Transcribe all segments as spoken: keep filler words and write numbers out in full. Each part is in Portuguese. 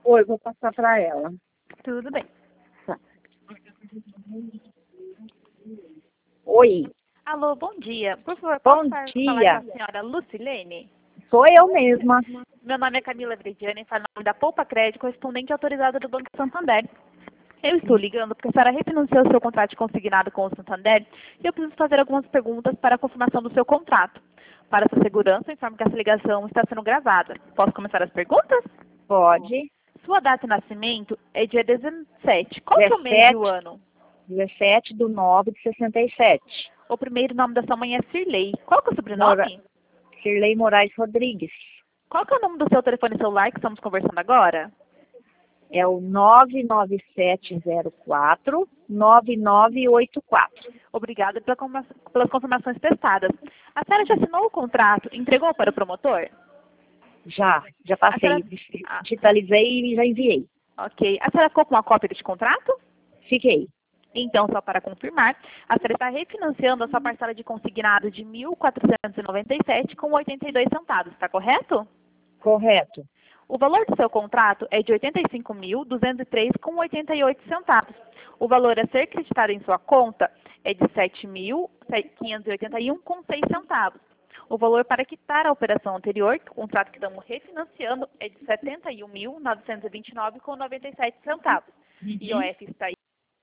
Oi, vou passar para ela. Tudo bem. Tá. Oi, Alô, bom dia. Por favor, bom posso fa- falar dia. com a senhora Lucilene? Sou eu mesma. Meu nome é Camila Vrediani, falo em nome da Poupa Crédito, correspondente autorizada do Banco Santander. Eu estou ligando porque a senhora refinanciou o seu contrato de consignado com o Santander e eu preciso fazer algumas perguntas para a confirmação do seu contrato. Para sua segurança, informo que essa ligação está sendo gravada. Posso começar as perguntas? Pode. Sua data de nascimento é dia dezessete. Qual que é o mês e o ano? dezessete de nove de sessenta e sete. O primeiro nome da sua mãe é Cirlei. Qual que é o Mora... sobrenome? Cirlei Moraes Rodrigues. Qual que é o nome do seu telefone celular que estamos conversando agora? É o nove nove sete zero quatro nove nove oito quatro. Obrigada pela confirma- pelas confirmações testadas. A senhora já assinou o contrato e entregou para o promotor? Já, já passei. A senhora... Ah, Digitalizei e já enviei. ok. A senhora ficou com uma cópia deste contrato? Fiquei. Então, só para confirmar, a senhora está refinanciando a sua parcela de consignado de mil quatrocentos e noventa e sete com oitenta e dois centavos, está correto? Correto. O valor do seu contrato é de oitenta e cinco mil duzentos e três com oitenta e oito centavos. O valor a ser creditado em sua conta é de sete mil quinhentos e oitenta e um com seis centavos. O valor para quitar a operação anterior, o contrato que estamos refinanciando, é de setenta e um mil novecentos e vinte e nove com noventa e sete centavos. I O F está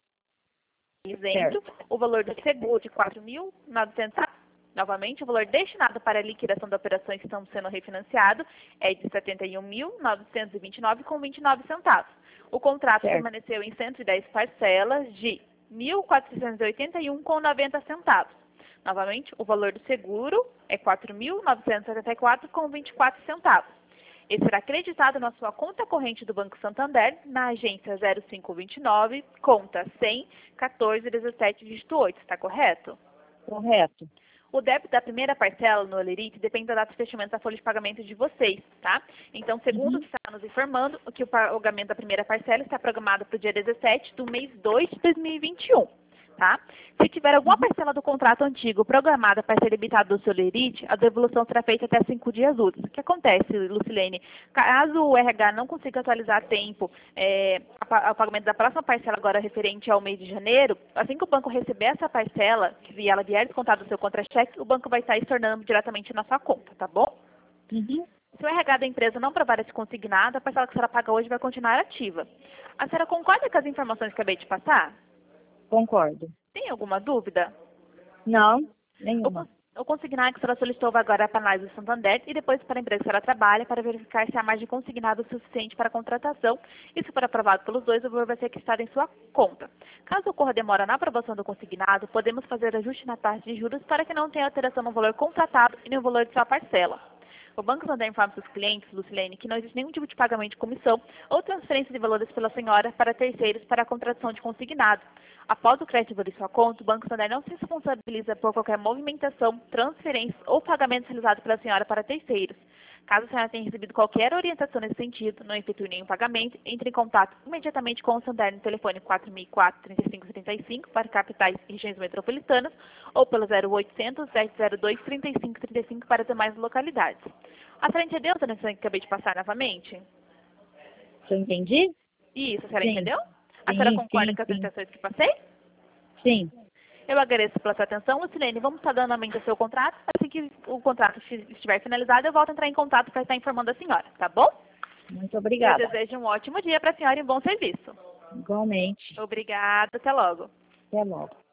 isento. O valor do seguro de quatro mil e novecentos. Novamente, o valor destinado para a liquidação da operação que estamos sendo refinanciado é de setenta e um mil novecentos e vinte e nove com vinte e nove centavos. O contrato Certo. permaneceu em cento e dez parcelas de mil quatrocentos e oitenta e um com noventa centavos. Novamente, o valor do seguro é quatro mil novecentos e setenta e quatro com vinte e quatro centavos. Esse será acreditado na sua conta corrente do Banco Santander, na agência zero cinco dois nove, conta cem, quatorze, dezessete, dígito oito, está correto? Correto. O débito da primeira parcela no Olerite depende da data de fechamento da folha de pagamento de vocês, tá? Então, segundo o que está nos informando, o que o pagamento da primeira parcela está programado para o dia dezessete do mês dois de dois mil e vinte e um, tá? Se tiver alguma parcela do contrato antigo programada para ser debitada do seu Olerite, a devolução será feita até cinco dias úteis. O que acontece, Lucilene? Caso o R H não consiga atualizar a tempo é, o pagamento da próxima parcela agora referente ao mês de janeiro, assim que o banco receber essa parcela, que ela vier descontada do seu contra-cheque, o banco vai estar estornando diretamente na sua conta, tá bom? Uhum. Se o R H da empresa não provar esse consignado, a parcela que a senhora paga hoje vai continuar ativa. A senhora concorda com as informações que acabei de passar? Concordo. Tem alguma dúvida? Não, O, nenhuma. cons- o consignado que a senhora solicitou vai agora para a análise do Santander e depois para a empresa que a senhora trabalha para verificar se há margem de consignado suficiente para a contratação e se for aprovado pelos dois, o valor vai ser quitado em sua conta. Caso ocorra demora na aprovação do consignado, podemos fazer ajuste na taxa de juros para que não tenha alteração no valor contratado e no valor de sua parcela. O Banco Santander informa seus clientes, Lucilene, que não existe nenhum tipo de pagamento de comissão ou transferência de valores pela senhora para terceiros para a contratação de consignado. Após o crédito de sua conta, o Banco Santander não se responsabiliza por qualquer movimentação, transferência ou pagamento realizado pela senhora para terceiros. Caso a senhora tenha recebido qualquer orientação nesse sentido, não efetue nenhum pagamento, entre em contato imediatamente com o Santander no telefone quatro mil e quatro, trinta e cinco trinta e cinco para capitais e regiões metropolitanas ou pelo zero oitocentos, sete zero dois, trinta e cinco trinta e cinco para demais localidades. A senhora entendeu a orientação que acabei de passar novamente? Você entendi? Isso, a senhora Sim. entendeu? A senhora Sim, concorda sim, com as sim. orientações que passei? Sim. Eu agradeço pela sua atenção. Lucilene, vamos estar dando andamento ao seu contrato. Assim que o contrato estiver finalizado, eu volto a entrar em contato para estar informando a senhora, tá bom? Muito Eu obrigada. desejo um ótimo dia para a senhora e um bom serviço. Igualmente. Obrigada, até logo. Até logo.